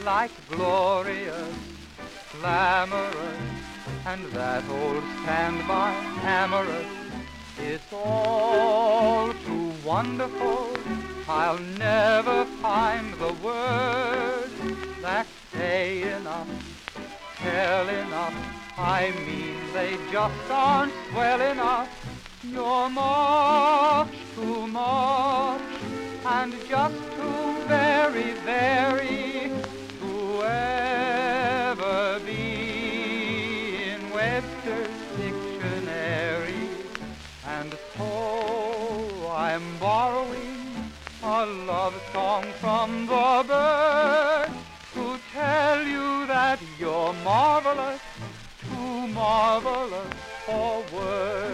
like glorious, glamorous, and that old standby amorous. It's all too wonderful, I'll never find the words that say enough, tell enough. I mean they just aren't swell enough. You're much too much, and just too very, very to ever be in Webster's dictionary. And so I'm borrowing a love song from the bird to tell you that you're marvelous, too marvelous for words.